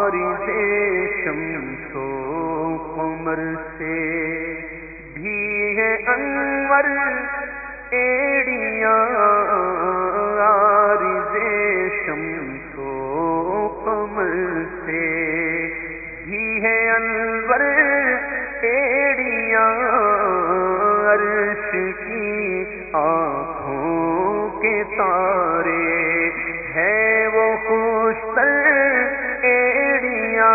عارض شمس و قمر سے بھی ہے انور ایڑیاں، عارض شمس و قمر سے بھی ہے انور ایڑیاں، عرش کی آنکھوں کے تارے ہے وہ خوشتر ایڑیاں،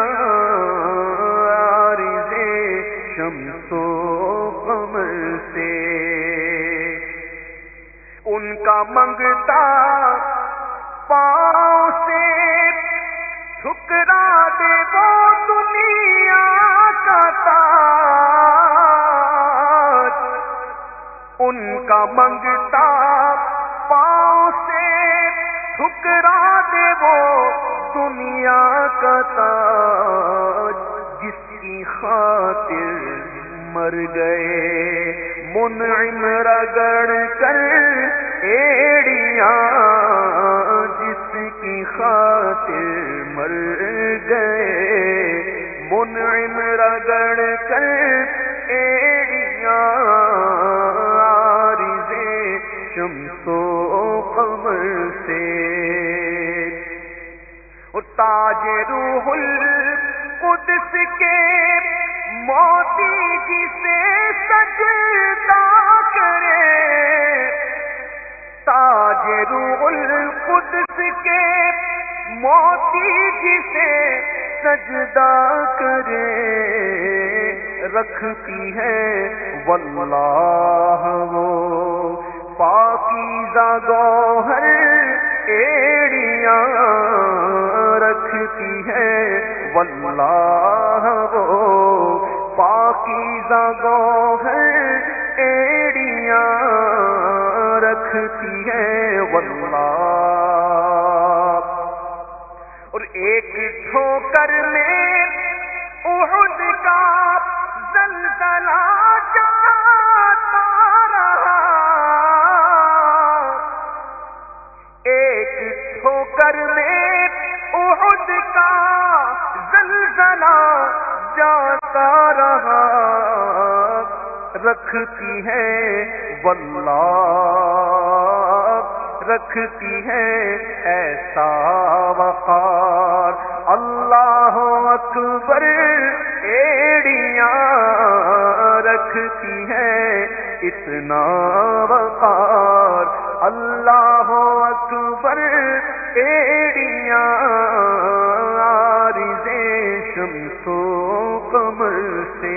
عارض شمس و قمر سے ان کا منگتا پاؤں سے ٹھکرا دے وہ دنیا کا تاج، ان کا منگتا پاؤں سے ٹھکرا دے وہ دنیا کا تاج، جس کی خاطر مر گئے منعم رگڑ کر ایڑیاں، جس کی خاطر مر گئے منعم رگڑ کر ایڑیاں، عارض شمس و قمر سے تاج روح القدس کے موتی جسے سجدہ کرے، تاج روح القدس کے موتی جسے سجدہ کرے، رکھتی ہے واللہ وہ پاکیزہ گوہر ایڑیاں، رکھتی ہے واللہ وہ پاکیزہ گوہر ایڑیاں، رکھتی ہے واللہ۔ اور ایک ٹھوکر میں احد کا زلزلہ جاتا رہا، ایک ٹھوکر میں احد کا زلزلہ جاتا رہا، رکھتی ہے واللہ، رکھتی ہے ایسا وقار اللہ اکبر ایڑیاں، رکھتی ہے اتنا وقار اللہ اکبر ایڑیاں، عارض شمس و قمر سے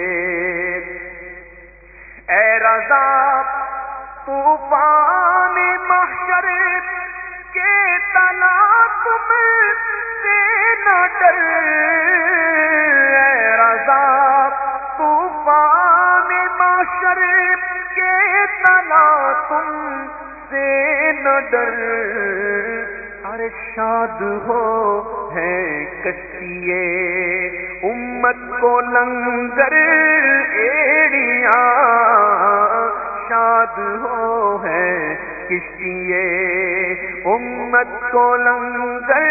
اے رضا طوفان محشر کے تنا تم سے نہ ڈر، اے رضا طوفان محشر کے تنا تم سے نہ ڈر، ارے شاد ہو ہے کشتیے امت کو لنگر ایڑیاں، شاد ہو ہے کشتیے امت کو لنگر